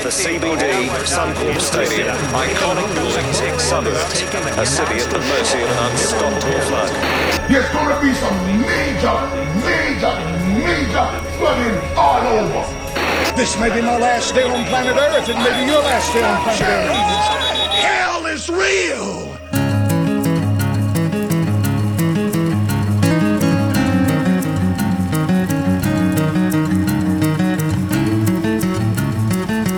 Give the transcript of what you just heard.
the CBD Suncorp Stadium, iconic Lactic suburb, a city at the mercy of an unstoppable flood. There's gonna be some major flooding all over. This may be my last day on planet Earth. It may be your last day on planet Earth. Hell is real!